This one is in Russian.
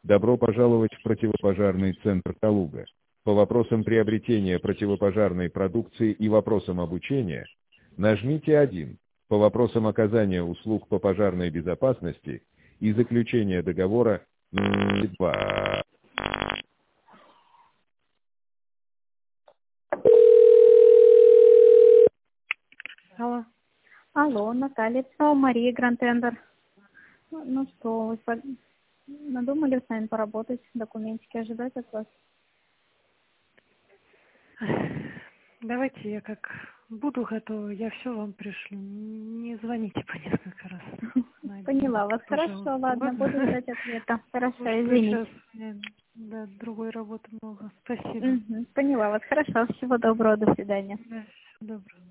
Добро пожаловать в противопожарный центр Калуга. По вопросам приобретения противопожарной продукции и вопросам обучения нажмите 1. По вопросам оказания услуг по пожарной безопасности и заключения договора 2. Алло. Алло, Наталья, это снова Мария, Гранд-Тендер. Ну что, вы надумали с нами поработать, документики ожидать от вас? Давайте я как буду готова, я все вам пришлю. Не звоните по несколько раз. Поняла вас. Пожалуйста. Хорошо, ладно, Ладно? буду ждать ответа. Хорошо, Потому что извините. сейчас да, другой работы много. Спасибо. Поняла вас. Хорошо, всего доброго, до свидания. Да, всего доброго.